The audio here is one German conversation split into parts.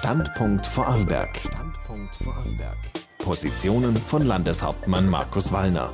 Standpunkt Vorarlberg. Positionen von Landeshauptmann Markus Wallner.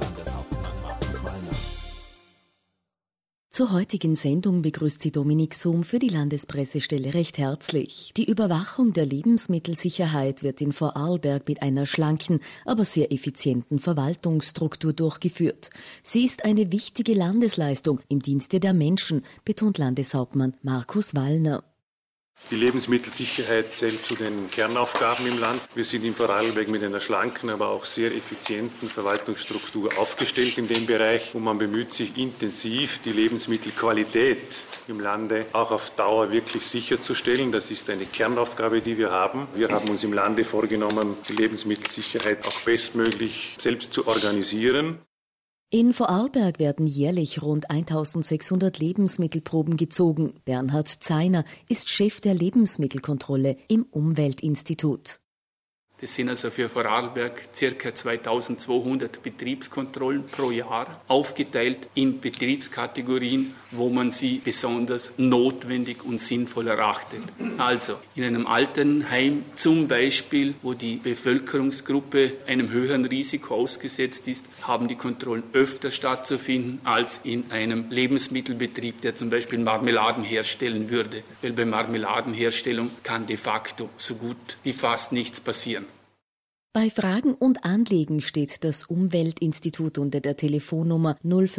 Zur heutigen Sendung begrüßt sie Dominik Sohm für die Landespressestelle recht herzlich. Die Überwachung der Lebensmittelsicherheit wird in Vorarlberg mit einer schlanken, aber sehr effizienten Verwaltungsstruktur durchgeführt. Sie ist eine wichtige Landesleistung im Dienste der Menschen, betont Landeshauptmann Markus Wallner. Die Lebensmittelsicherheit zählt zu den Kernaufgaben im Land. Wir sind in Vorarlberg mit einer schlanken, aber auch sehr effizienten Verwaltungsstruktur aufgestellt in dem Bereich. Und man bemüht sich intensiv, die Lebensmittelqualität im Lande auch auf Dauer wirklich sicherzustellen. Das ist eine Kernaufgabe, die wir haben. Wir haben uns im Lande vorgenommen, die Lebensmittelsicherheit auch bestmöglich selbst zu organisieren. In Vorarlberg werden jährlich rund 1600 Lebensmittelproben gezogen. Bernhard Zeiner ist Chef der Lebensmittelkontrolle im Umweltinstitut. Das sind also für Vorarlberg ca. 2200 Betriebskontrollen pro Jahr, aufgeteilt in Betriebskategorien, wo man sie besonders notwendig und sinnvoll erachtet. Also in einem Altenheim zum Beispiel, wo die Bevölkerungsgruppe einem höheren Risiko ausgesetzt ist, haben die Kontrollen öfter stattzufinden als in einem Lebensmittelbetrieb, der zum Beispiel Marmeladen herstellen würde. Weil bei Marmeladenherstellung kann de facto so gut wie fast nichts passieren. Bei Fragen und Anliegen steht das Umweltinstitut unter der Telefonnummer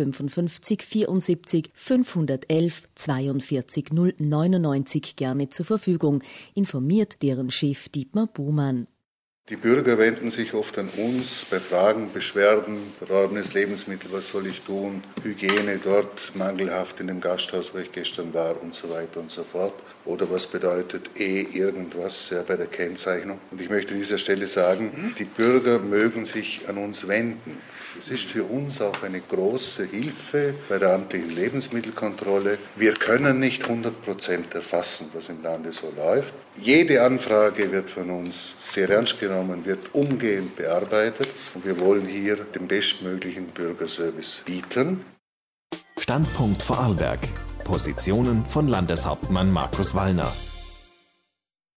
055 74 511 42 099 gerne zur Verfügung, informiert deren Chef Dietmar Buhmann. Die Bürger wenden sich oft an uns bei Fragen, Beschwerden, verorbenes Lebensmittel, was soll ich tun, Hygiene dort, mangelhaft in dem Gasthaus, wo ich gestern war und so weiter und so fort. Oder was bedeutet irgendwas bei der Kennzeichnung. Und ich möchte an dieser Stelle sagen, die Bürger mögen sich an uns wenden. Es ist für uns auch eine große Hilfe bei der amtlichen Lebensmittelkontrolle. Wir können nicht 100% erfassen, was im Lande so läuft. Jede Anfrage wird von uns sehr ernst genommen, wird umgehend bearbeitet und wir wollen hier den bestmöglichen Bürgerservice bieten. Standpunkt Vorarlberg. Positionen von Landeshauptmann Markus Wallner.